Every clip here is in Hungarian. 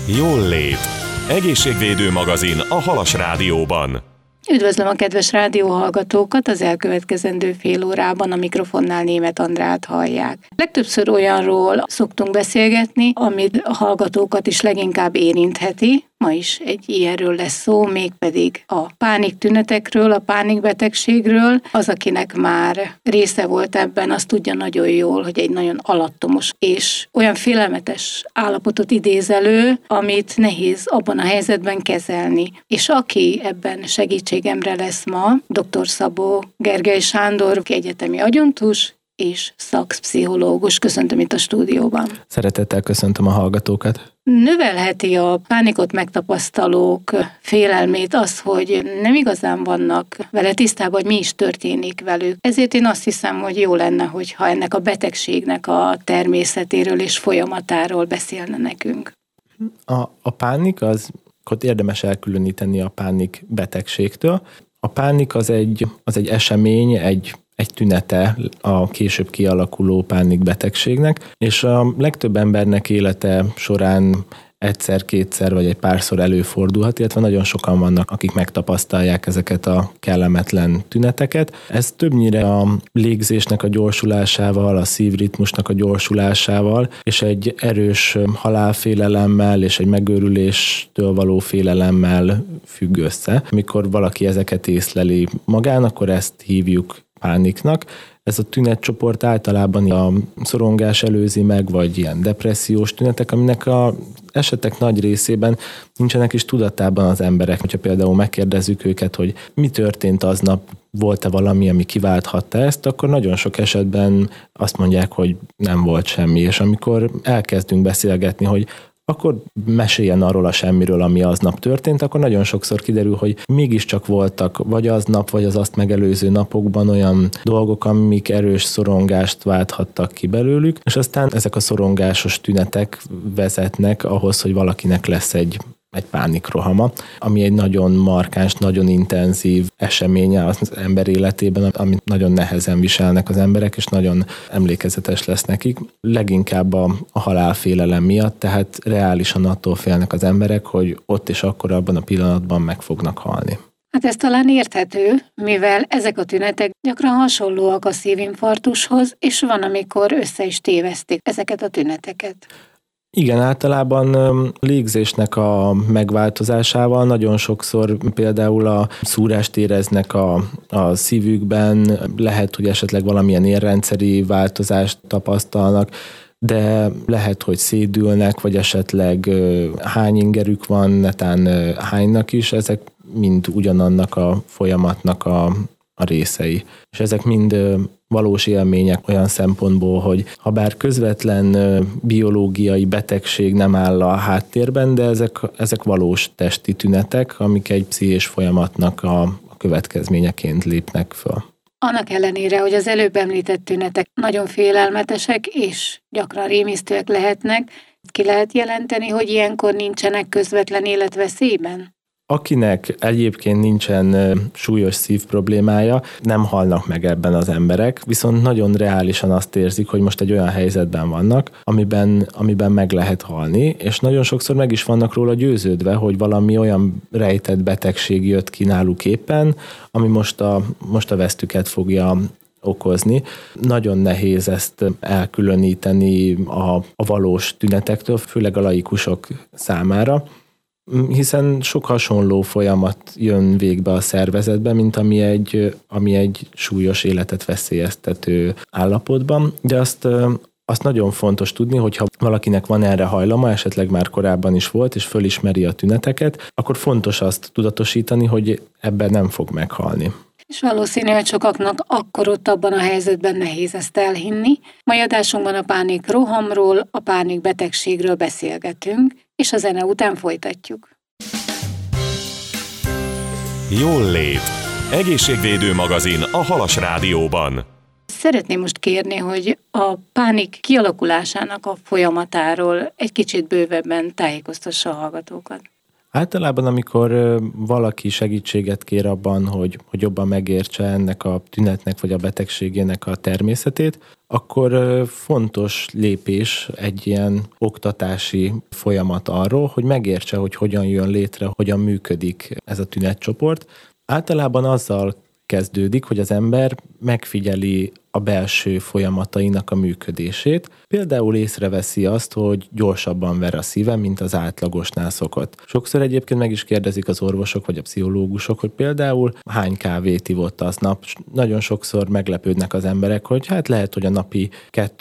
Jól lét. Egészségvédő magazin a Halas Rádióban. Üdvözlöm a kedves rádióhallgatókat, az elkövetkezendő fél órában a mikrofonnál Németh Andrát hallják. Legtöbbször olyanról szoktunk beszélgetni, amit a hallgatókat is leginkább érintheti. Ma is egy ilyenről lesz szó, mégpedig a pániktünetekről, a pánikbetegségről. Az, akinek már része volt ebben, az tudja nagyon jól, hogy egy nagyon alattomos és olyan félelmetes állapotot idéz elő, amit nehéz abban a helyzetben kezelni. És aki ebben segítségemre lesz ma, dr. Szabó Gergely Sándor, egyetemi adjunktus és szakpszichológus. Köszöntöm itt a stúdióban. Szeretettel köszöntöm a hallgatókat. Növelheti a pánikot megtapasztalók félelmét az, hogy nem igazán vannak vele tisztában, hogy mi is történik velük. Ezért én azt hiszem, hogy jó lenne, hogyha ennek a betegségnek a természetéről és folyamatáról beszélne nekünk. A pánik az, ott érdemes elkülöníteni a pánik betegségtől. A pánik az egy esemény, egy tünete a később kialakuló pánikbetegségnek, és a legtöbb embernek élete során egyszer-kétszer vagy egy párszor előfordulhat, illetve nagyon sokan vannak, akik megtapasztalják ezeket a kellemetlen tüneteket. Ez többnyire a légzésnek a gyorsulásával, a szívritmusnak a gyorsulásával, és egy erős halálfélelemmel és egy megőrüléstől való félelemmel függ össze. Amikor valaki ezeket észleli magán, akkor ezt hívjuk pániknak. Ez a tünetcsoport általában a szorongás előzi meg, vagy ilyen depressziós tünetek, aminek az esetek nagy részében nincsenek is tudatában az emberek. Hogyha például megkérdezzük őket, hogy mi történt aznap, volt-e valami, ami kiválthatta ezt, akkor nagyon sok esetben azt mondják, hogy nem volt semmi. És amikor elkezdünk beszélgetni, hogy akkor meséljen arról a semmiről, ami aznap történt, akkor nagyon sokszor kiderül, hogy mégiscsak voltak vagy aznap, vagy az azt megelőző napokban olyan dolgok, amik erős szorongást válthattak ki belőlük, és aztán ezek a szorongásos tünetek vezetnek ahhoz, hogy valakinek lesz egy pánikrohama, ami egy nagyon markáns, nagyon intenzív eseménye az ember életében, amit nagyon nehezen viselnek az emberek, és nagyon emlékezetes lesz nekik. Leginkább a halálfélelem miatt, tehát reálisan attól félnek az emberek, hogy ott és akkor abban a pillanatban meg fognak halni. Hát ez talán érthető, mivel ezek a tünetek gyakran hasonlóak a szívinfarktushoz, és van, amikor össze is tévesztik ezeket a tüneteket. Igen, általában légzésnek a megváltozásával nagyon sokszor például a szúrást éreznek a szívükben, lehet, hogy esetleg valamilyen érrendszeri változást tapasztalnak, de lehet, hogy szédülnek, vagy esetleg hányingerük van, netán hánynak is, ezek mind ugyanannak a folyamatnak a részei. És ezek mind valós élmények olyan szempontból, hogy ha bár közvetlen biológiai betegség nem áll a háttérben, de ezek valós testi tünetek, amik egy pszichés folyamatnak a következményeként lépnek föl. Annak ellenére, hogy az előbb említett tünetek nagyon félelmetesek és gyakran rémisztőek lehetnek, ki lehet jelenteni, hogy ilyenkor nincsenek közvetlen életveszélyben? Akinek egyébként nincsen súlyos szívproblémája, nem halnak meg ebben az emberek, viszont nagyon reálisan azt érzik, hogy most egy olyan helyzetben vannak, amiben meg lehet halni, és nagyon sokszor meg is vannak róla győződve, hogy valami olyan rejtett betegség jött ki náluk éppen, ami most a vesztüket fogja okozni. Nagyon nehéz ezt elkülöníteni a valós tünetektől, főleg a laikusok számára, hiszen sok hasonló folyamat jön végbe a szervezetben, mint ami egy súlyos életet veszélyeztető állapotban, de azt nagyon fontos tudni, hogyha valakinek van erre hajlama, esetleg már korábban is volt, és fölismeri a tüneteket, akkor fontos azt tudatosítani, hogy ebben nem fog meghalni. És valószínű, hogy sokaknak akkor ott abban a helyzetben nehéz ezt elhinni. Mai adásunkban a pánikrohamról, a pánikbetegségről beszélgetünk, és a zene után folytatjuk. Jól lét. Egészségvédő magazin a Halas Rádióban. Szeretném most kérni, hogy a pánik kialakulásának a folyamatáról egy kicsit bővebben tájékoztassa a hallgatókat. Általában, amikor valaki segítséget kér abban, hogy jobban megértse ennek a tünetnek vagy a betegségének a természetét, akkor fontos lépés egy ilyen oktatási folyamat arról, hogy megértse, hogy hogyan jön létre, hogyan működik ez a tünetcsoport. Általában azzal kezdődik, hogy az ember megfigyeli a belső folyamatainak a működését. Például észreveszi azt, hogy gyorsabban ver a szíve, mint az átlagosnál szokott. Sokszor egyébként meg is kérdezik az orvosok vagy a pszichológusok, hogy például hány kávét ivott aznap. Nagyon sokszor meglepődnek az emberek, hogy hát lehet, hogy a napi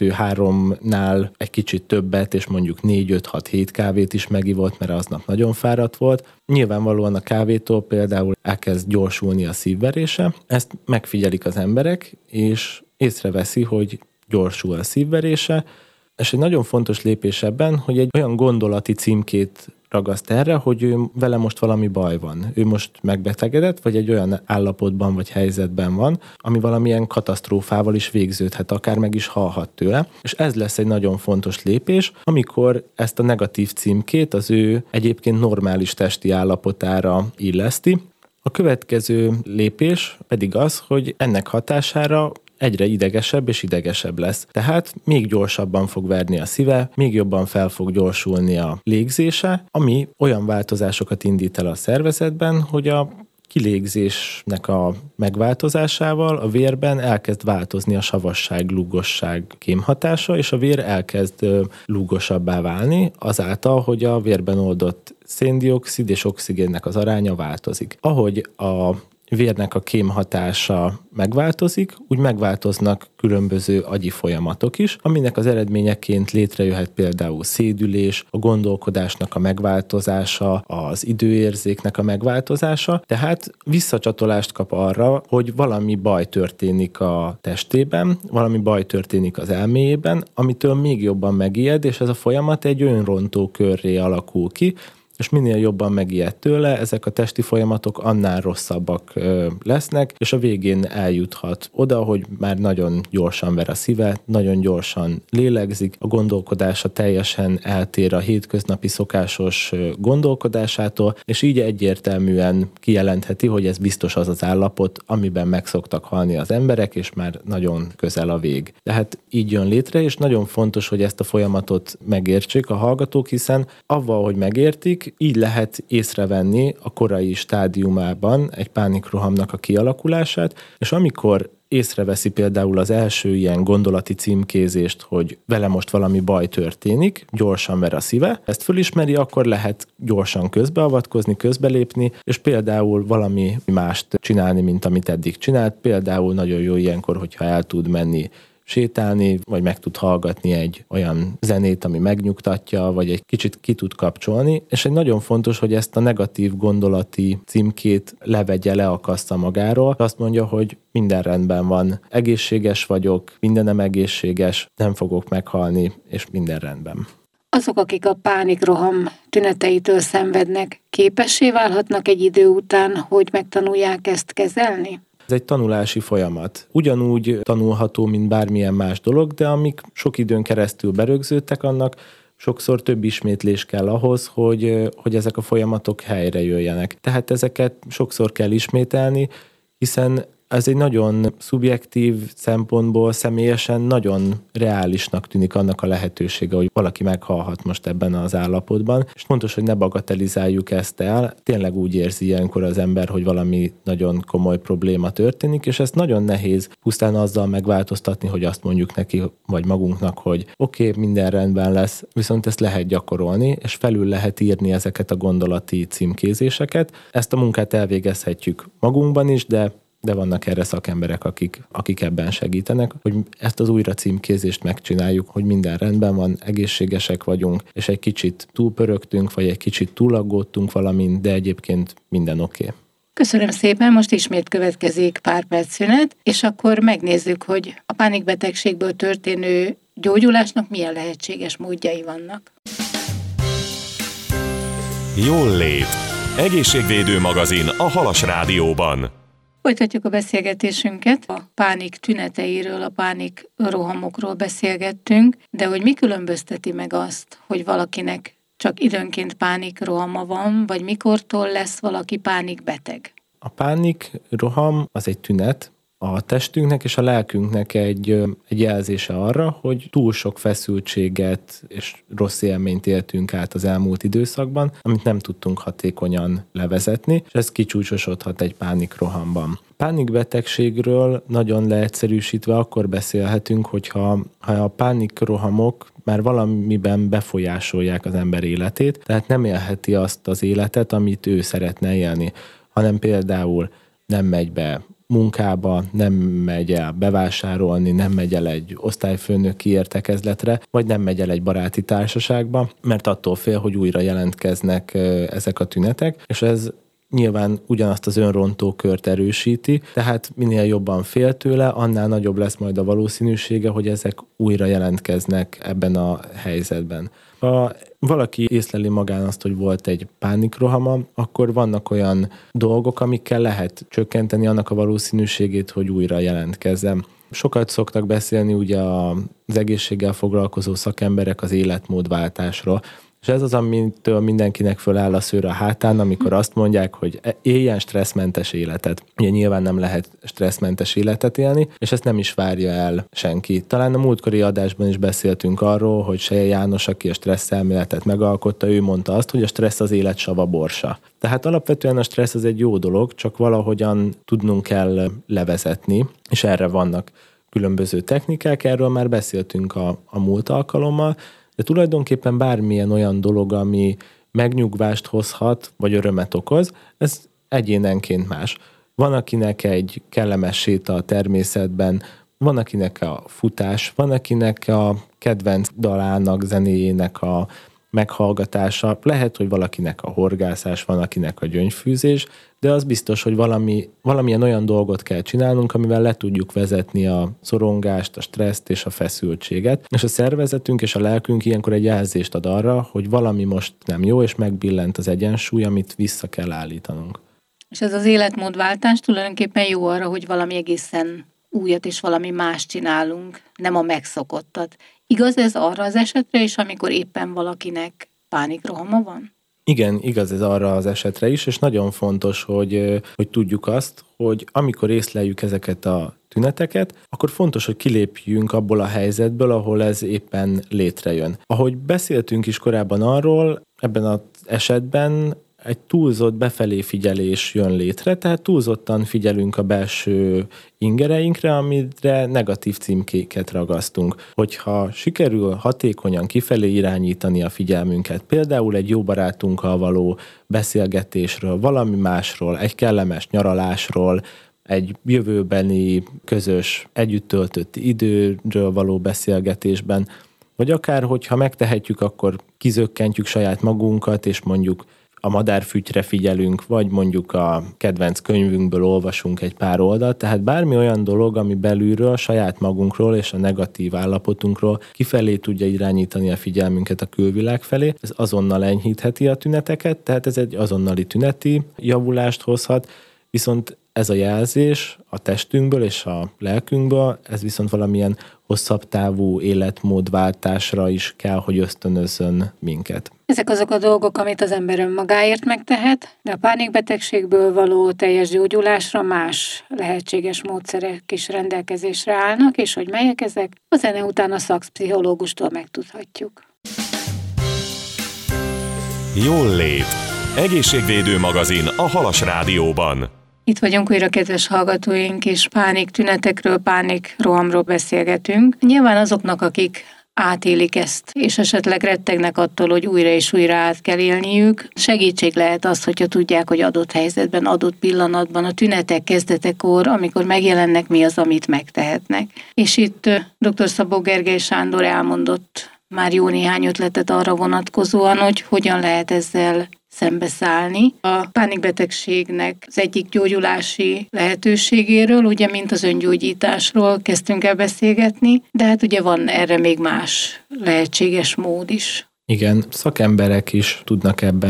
2-3-nál egy kicsit többet, és mondjuk 4-5-6-7 kávét is megivott, mert aznap nagyon fáradt volt. Nyilvánvalóan a kávétól például elkezd gyorsulni a szívverése. Ezt megfigyelik az emberek, és észreveszi, hogy gyorsul a szívverése, és egy nagyon fontos lépés ebben, hogy egy olyan gondolati címkét ragaszt erre, hogy ő vele most valami baj van. Ő most megbetegedett, vagy egy olyan állapotban vagy helyzetben van, ami valamilyen katasztrófával is végződhet, akár meg is halhat tőle. És ez lesz egy nagyon fontos lépés, amikor ezt a negatív címkét az ő egyébként normális testi állapotára illeszti. A következő lépés pedig az, hogy ennek hatására egyre idegesebb és idegesebb lesz. Tehát még gyorsabban fog verni a szíve, még jobban fel fog gyorsulni a légzése, ami olyan változásokat indít el a szervezetben, hogy a kilégzésnek a megváltozásával a vérben elkezd változni a savasság, lúgosság kémhatása, és a vér elkezd lúgosabbá válni, azáltal, hogy a vérben oldott széndioxid és oxigénnek az aránya változik. Ahogy a vérnek a kémhatása megváltozik, úgy megváltoznak különböző agyi folyamatok is, aminek az eredményeként létrejöhet például szédülés, a gondolkodásnak a megváltozása, az időérzéknek a megváltozása, tehát visszacsatolást kap arra, hogy valami baj történik a testében, valami baj történik az elméjében, amitől még jobban megijed, és ez a folyamat egy önrontó körré alakul ki, és minél jobban megijed tőle, ezek a testi folyamatok annál rosszabbak lesznek, és a végén eljuthat oda, hogy már nagyon gyorsan ver a szíve, nagyon gyorsan lélegzik, a gondolkodása teljesen eltér a hétköznapi szokásos gondolkodásától, és így egyértelműen kijelentheti, hogy ez biztos az az állapot, amiben meg szoktak halni az emberek, és már nagyon közel a vég. Tehát így jön létre, és nagyon fontos, hogy ezt a folyamatot megértsék a hallgatók, hiszen avval, hogy megértik, így lehet észrevenni a korai stádiumában egy pánikrohamnak a kialakulását, és amikor észreveszi például az első ilyen gondolati címkézést, hogy vele most valami baj történik, gyorsan ver a szíve, ezt fölismeri, akkor lehet gyorsan közbeavatkozni, közbelépni, és például valami mást csinálni, mint amit eddig csinált. Például nagyon jó ilyenkor, hogyha el tud menni sétálni, vagy meg tud hallgatni egy olyan zenét, ami megnyugtatja, vagy egy kicsit ki tud kapcsolni, és egy nagyon fontos, hogy ezt a negatív gondolati címkét levegye, leakassza magáról. Azt mondja, hogy minden rendben van, egészséges vagyok, mindenem egészséges, nem fogok meghalni, és minden rendben. Azok, akik a pánikroham tüneteitől szenvednek, képessé válhatnak egy idő után, hogy megtanulják ezt kezelni? Ez egy tanulási folyamat. Ugyanúgy tanulható, mint bármilyen más dolog, de amik sok időn keresztül berögződtek, annak sokszor több ismétlés kell ahhoz, hogy ezek a folyamatok helyre jöjjenek. Tehát ezeket sokszor kell ismételni, hiszen ez egy nagyon szubjektív szempontból személyesen nagyon reálisnak tűnik annak a lehetősége, hogy valaki meghalhat most ebben az állapotban, és fontos, hogy ne bagatelizáljuk ezt el. Tényleg úgy érzi ilyenkor az ember, hogy valami nagyon komoly probléma történik, és ezt nagyon nehéz pusztán azzal megváltoztatni, hogy azt mondjuk neki, vagy magunknak, hogy oké, minden rendben lesz, viszont ezt lehet gyakorolni, és felül lehet írni ezeket a gondolati címkézéseket. Ezt a munkát elvégezhetjük magunkban is, de vannak erre szakemberek, akik ebben segítenek, hogy ezt az újra címkézést megcsináljuk, hogy minden rendben van, egészségesek vagyunk, és egy kicsit túlpörögtünk, vagy egy kicsit túlaggódtunk valamin, de egyébként minden oké. Köszönöm szépen, most ismét következik pár perc szünet, és akkor megnézzük, hogy a pánikbetegségből történő gyógyulásnak milyen lehetséges módjai vannak. Jól lét. Egészségvédő magazin a Halas Rádióban. Folytatjuk a beszélgetésünket. A pánik tüneteiről, a pánik rohamokról beszélgettünk, de hogy mi különbözteti meg azt, hogy valakinek csak időnként pánikrohama van, vagy mikortól lesz valaki pánikbeteg? A pánikroham az egy tünet, a testünknek és a lelkünknek egy jelzése arra, hogy túl sok feszültséget és rossz élményt éltünk át az elmúlt időszakban, amit nem tudtunk hatékonyan levezetni, és ez kicsúcsosodhat egy pánikrohamban. Pánikbetegségről nagyon leegyszerűsítve akkor beszélhetünk, hogyha a pánikrohamok már valamiben befolyásolják az ember életét, tehát nem élheti azt az életet, amit ő szeretne élni, hanem például nem megy be munkába, nem megy el bevásárolni, nem megy el egy osztályfőnöki értekezletre, vagy nem megy el egy baráti társaságba, mert attól fél, hogy újra jelentkeznek ezek a tünetek, és ez nyilván ugyanazt az önrontó kört erősíti, tehát minél jobban fél tőle, annál nagyobb lesz majd a valószínűsége, hogy ezek újra jelentkeznek ebben a helyzetben. Ha valaki észleli magán azt, hogy volt egy pánikrohama, akkor vannak olyan dolgok, amikkel lehet csökkenteni annak a valószínűségét, hogy újra jelentkezzen. Sokat szoktak beszélni ugye az egészséggel foglalkozó szakemberek az életmódváltásról, és ez az, amitől mindenkinek föláll a szőr a hátán, amikor azt mondják, hogy éljen stresszmentes életet. Ugye nyilván nem lehet stresszmentes életet élni, és ezt nem is várja el senki. Talán a múltkori adásban is beszéltünk arról, hogy Seje János, aki a stresszelméletet megalkotta, ő mondta azt, hogy a stressz az élet sava borsa. Tehát alapvetően a stressz az egy jó dolog, csak valahogyan tudnunk kell levezetni, és erre vannak különböző technikák, erről már beszéltünk a múlt alkalommal, de tulajdonképpen bármilyen olyan dolog, ami megnyugvást hozhat, vagy örömet okoz, ez egyénenként más. Van, akinek egy kellemes séta a természetben, van, akinek a futás, van, akinek a kedvenc dalának, zenéjének a meghallgatása, lehet, hogy valakinek a horgászás, van, akinek a gyöngyfűzés, de az biztos, hogy valamilyen olyan dolgot kell csinálnunk, amivel le tudjuk vezetni a szorongást, a stresszt és a feszültséget. És a szervezetünk és a lelkünk ilyenkor egy jelzést ad arra, hogy valami most nem jó, és megbillent az egyensúly, amit vissza kell állítanunk. És ez az életmódváltás tulajdonképpen jó arra, hogy valami egészen újat és valami más csinálunk, nem a megszokottat. Igaz ez arra az esetre is, amikor éppen valakinek pánikrohama van? Igen, igaz ez arra az esetre is, és nagyon fontos, hogy tudjuk azt, hogy amikor észleljük ezeket a tüneteket, akkor fontos, hogy kilépjünk abból a helyzetből, ahol ez éppen létrejön. Ahogy beszéltünk is korábban arról, ebben az esetben egy túlzott befelé figyelés jön létre, tehát túlzottan figyelünk a belső ingereinkre, amire negatív címkéket ragasztunk. Hogyha sikerül hatékonyan kifelé irányítani a figyelmünket, például egy jó barátunkkal való beszélgetésről, valami másról, egy kellemes nyaralásról, egy jövőbeni közös együtt töltött időről való beszélgetésben, vagy akár, hogyha megtehetjük, akkor kizökkentjük saját magunkat, és mondjuk a madárfütyre figyelünk, vagy mondjuk a kedvenc könyvünkből olvasunk egy pár oldalt, tehát bármi olyan dolog, ami belülről, saját magunkról és a negatív állapotunkról kifelé tudja irányítani a figyelmünket a külvilág felé, ez azonnal enyhítheti a tüneteket, tehát ez egy azonnali tüneti javulást hozhat, viszont ez a jelzés a testünkből és a lelkünkből, ez viszont valamilyen hosszabb távú életmódváltásra is kell, hogy ösztönözzön minket. Ezek azok a dolgok, amit az ember önmagáért megtehet, de a pánikbetegségből való teljes gyógyulásra más lehetséges módszerek is rendelkezésre állnak, és hogy melyek ezek, a zene után a szakpszichológustól megtudhatjuk. Jól lét. Egészségvédő magazin a Halas Rádióban. Itt vagyunk újra, kedves hallgatóink, és pániktünetekről, pánikrohamról beszélgetünk. Nyilván azoknak, akik átélik ezt, és esetleg rettegnek attól, hogy újra és újra át kell élniük. Segítség lehet az, hogyha tudják, hogy adott helyzetben, adott pillanatban, a tünetek kezdetekor, amikor megjelennek, mi az, amit megtehetnek. És itt dr. Szabó Gergely Sándor elmondott már jó néhány ötletet arra vonatkozóan, hogy hogyan lehet ezzel szembeszállni. A pánikbetegségnek az egyik gyógyulási lehetőségéről, ugye, mint az öngyógyításról kezdtünk el beszélgetni, de hát ugye van erre még más lehetséges mód is. Igen, szakemberek is tudnak ebben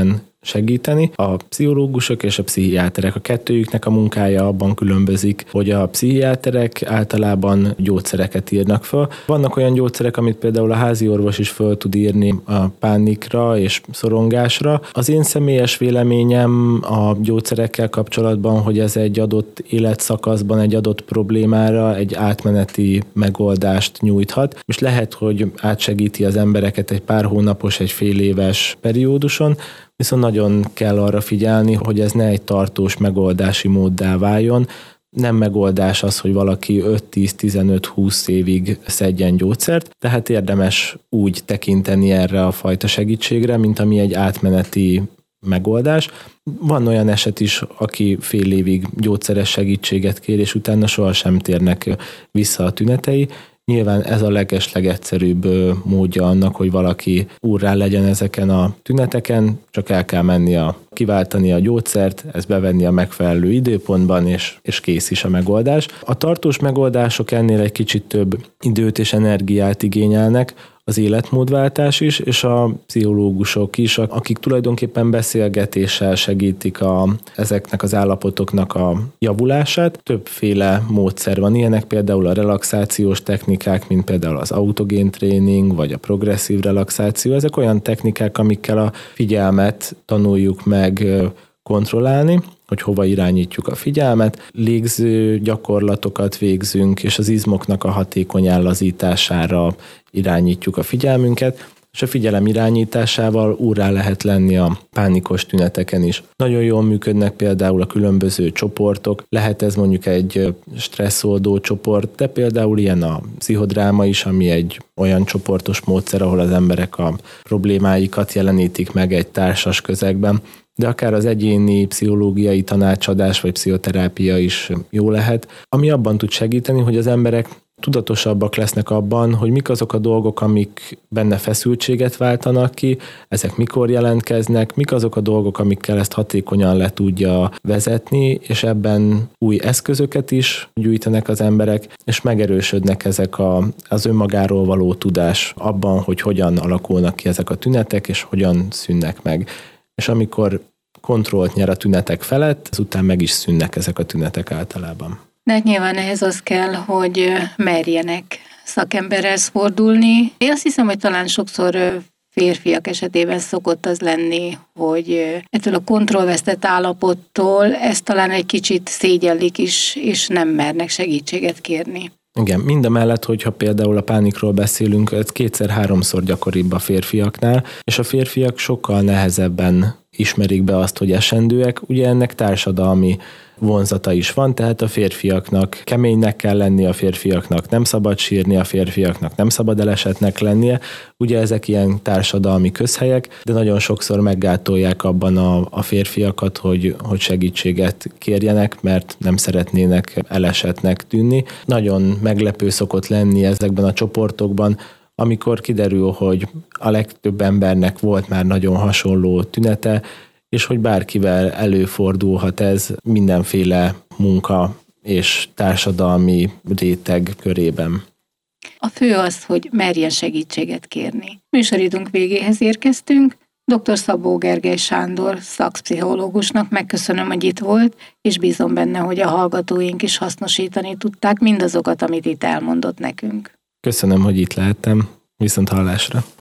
segíteni. A pszichológusok és a pszichiáterek, a kettőjüknek a munkája abban különbözik, hogy a pszichiáterek általában gyógyszereket írnak fel. Vannak olyan gyógyszerek, amit például a házi orvos is föl tud írni a pánikra és szorongásra. Az én személyes véleményem a gyógyszerekkel kapcsolatban, hogy ez egy adott életszakaszban, egy adott problémára egy átmeneti megoldást nyújthat. Most lehet, hogy átsegíti az embereket egy pár hónapos, egy fél éves perióduson, viszont nagyon kell arra figyelni, hogy ez ne egy tartós megoldási móddá váljon. Nem megoldás az, hogy valaki 5-10-15-20 évig szedjen gyógyszert, tehát érdemes úgy tekinteni erre a fajta segítségre, mint ami egy átmeneti megoldás. Van olyan eset is, aki fél évig gyógyszeres segítséget kér, és utána sohasem térnek vissza a tünetei. Nyilván ez a legeslegegyszerűbb módja annak, hogy valaki úrrá legyen ezeken a tüneteken, csak el kell kiváltani a gyógyszert, ezt bevenni a megfelelő időpontban, és kész is a megoldás. A tartós megoldások ennél egy kicsit több időt és energiát igényelnek, az életmódváltás is, és a pszichológusok is, akik tulajdonképpen beszélgetéssel segítik ezeknek az állapotoknak a javulását. Többféle módszer van ilyenek, például a relaxációs technikák, mint például az autogén tréning, vagy a progresszív relaxáció. Ezek olyan technikák, amikkel a figyelmet tanuljuk meg kontrollálni, hogy hova irányítjuk a figyelmet, légző gyakorlatokat végzünk, és az izmoknak a hatékony ellazítására irányítjuk a figyelmünket, és a figyelem irányításával úrrá lehet lenni a pánikos tüneteken is. Nagyon jól működnek például a különböző csoportok, lehet ez mondjuk egy stresszoldó csoport, de például ilyen a pszichodráma is, ami egy olyan csoportos módszer, ahol az emberek a problémáikat jelenítik meg egy társas közegben, de akár az egyéni pszichológiai tanácsadás vagy pszichoterápia is jó lehet, ami abban tud segíteni, hogy az emberek tudatosabbak lesznek abban, hogy mik azok a dolgok, amik benne feszültséget váltanak ki, ezek mikor jelentkeznek, mik azok a dolgok, amikkel ezt hatékonyan le tudja vezetni, és ebben új eszközöket is gyűjtenek az emberek, és megerősödnek ezek az önmagáról való tudás abban, hogy hogyan alakulnak ki ezek a tünetek, és hogyan szűnnek meg. És amikor kontrollt nyer a tünetek felett, ezután meg is szűnnek ezek a tünetek általában. De hát nyilván ehhez az kell, hogy merjenek szakemberhez fordulni. Én azt hiszem, hogy talán sokszor férfiak esetében szokott az lenni, hogy ettől a kontrollvesztett állapottól ezt talán egy kicsit szégyellik is, és nem mernek segítséget kérni. Igen, mindemellett, hogyha például a pánikról beszélünk, ez 2-3-szor gyakoribb a férfiaknál, és a férfiak sokkal nehezebben ismerik be azt, hogy esendőek. Ugye ennek társadalmi vonzata is van, tehát a férfiaknak keménynek kell lenni, a férfiaknak nem szabad sírni, a férfiaknak nem szabad elesetnek lennie. Ugye ezek ilyen társadalmi közhelyek, de nagyon sokszor meggátolják abban a férfiakat, hogy segítséget kérjenek, mert nem szeretnének elesetnek tűnni. Nagyon meglepő szokott lenni ezekben a csoportokban, amikor kiderül, hogy a legtöbb embernek volt már nagyon hasonló tünete, és hogy bárkivel előfordulhat ez mindenféle munka és társadalmi réteg körében. A fő az, hogy merjen segítséget kérni. Műsoridőnk végéhez érkeztünk. Dr. Szabó Gergely Sándor szakpszichológusnak megköszönöm, hogy itt volt, és bízom benne, hogy a hallgatóink is hasznosítani tudták mindazokat, amit itt elmondott nekünk. Köszönöm, hogy itt lehettem. Viszont hallásra.